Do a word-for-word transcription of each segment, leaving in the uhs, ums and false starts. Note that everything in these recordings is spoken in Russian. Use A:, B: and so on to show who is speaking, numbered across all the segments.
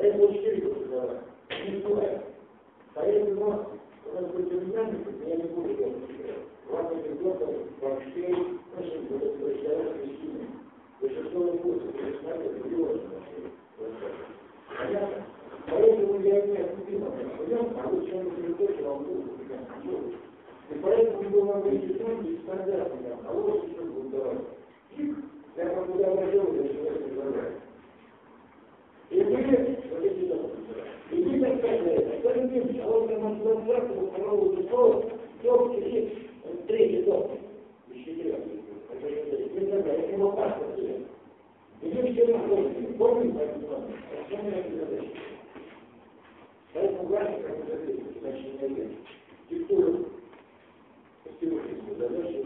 A: Поэтому четыре года давай. Не бывает. Поэтому, когда вы будете динамику, я не буду делать. Вам это где-то вообще, очень будет разговаривать с ними. Вы шестого года, вы знаете, это не понятно? Поэтому я не отступил, а вы чем-то не вам буду. И поэтому мы вам говорим, что не стандартно, а вот что будет давать. Я вам туда вложил, я человек забрать. И вы, вот эти дома, и вы так сказали, что не видите, а вот там трансляцию, второго часов, дом сидит, третий дом, еще третий. Вы знаете, это его паспорт. И вы все находите, помните, как это вам? А что мы это задачи? Поэтому важно, как это задачи, значит, не одежда. Диктура. Сегодня задача,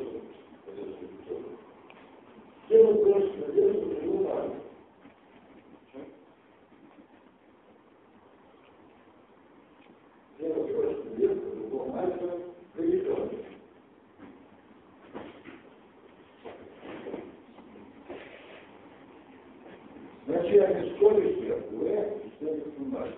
A: делать просто, делать по-другому важно. Делать просто, делать по-другому важно, поведение. В начальной школе все, вы читали бумажку.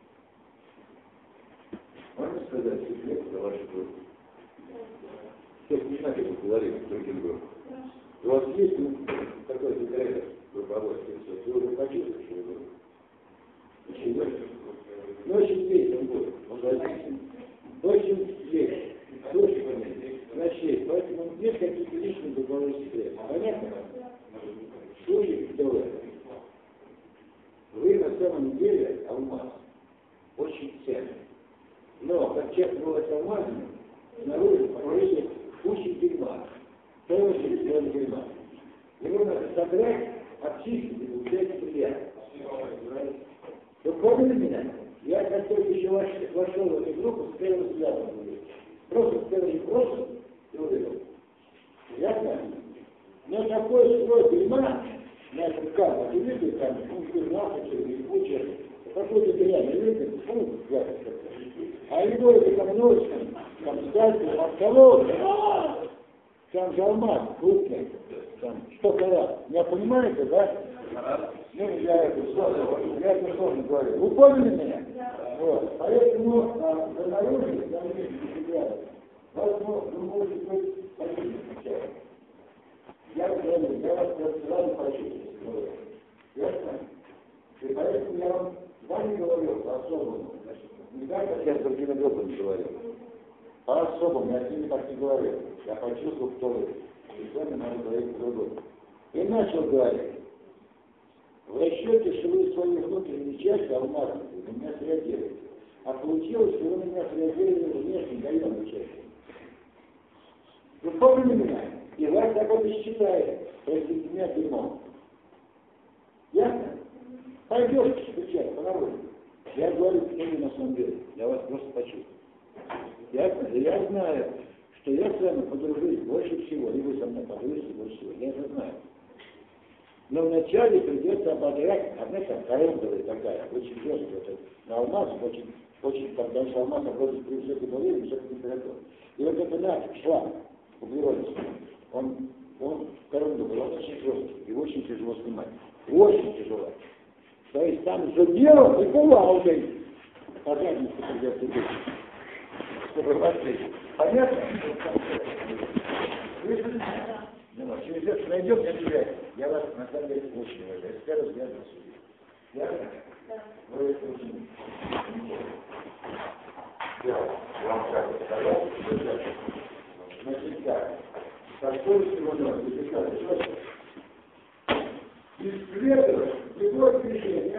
A: Можно сказать секрет за вашу группу? Сейчас не знаю, как вы говорили, другим группам. У вас есть ну, такой секрет в руководстве, что вы уже почувствуете, что вы группа? Очень больше. Ну, очень весело будет. Очень весело. Слушайте, значит, поэтому есть какие-то личные групповые секреты. Понятно? Слушайте, кто вы? Вы на самом деле алмаз. Очень ценный. Но, как часто бывает с алмазами, снаружи покрыли кучей дерьма. Что очень много дерьма. Его надо собрать, очистить и получать приятно. Вы поняли меня? Я как только еще вошел в эту группу, с первым взглядом говорю. Просто с первым вопросом и увидел. Ясно? Но такой слой дерьма, на этом камне, ты видишь, там, ну, дерьма, и куча, какой-то дрянь, видите, фу, гадость какая. А его это там ночью, там стальки, там колодцы, там же алмаз, крупный, там столько раз. Меня понимаете, да? Ну, я это сложно, я это сложно говорю. Вы поняли меня? Да. Вот. Поэтому а, за наружу, там есть себя. Возможно, вы можете быть один сначала. Я говорю, я вас сразу почувствую. Ясно? И поэтому я вам, вам не говорю по-особому. Не так, как я с другими группами говорил. По-особому, я с ними так не говорил. Я почувствовал, кто вы. И с вами надо говорить по-другому. И начал говорить. В расчете, что вы свои внутренние части алмазные на меня среагируете. А получилось, что вы на меня среагировали внешне гаенной частью. Вы помните меня? И вас так вот и считает, если меня дерьмом. Ясно? Пойдешь встречать по народу. Я говорю, что вы на самом деле. Я вас просто почувствую. Ясно? И я знаю, что я с вами подружусь больше всего. И вы со мной подружитесь больше всего. Я это знаю. Но вначале придется ободрять, одна там коронковая такая, очень жесткая, это на алмаз, очень, очень, потому что алмаз обходит при высокой давлении, высокой температуре. И вот это нафиг, шлак, углеродный, он, он коронковый, он очень жесткий, и очень тяжело снимать. Очень тяжело. То есть там заделал и кувалдой. По заднице придется быть. Чтобы вообще. Понятно? Ну, через это найдем, я тебя, я вас на самом деле очень уважаю. С первого взгляда судить. Ясно? Да. Вы это очень... Я вам так сказал, значит так, такой сегодня, исследовать любое движение,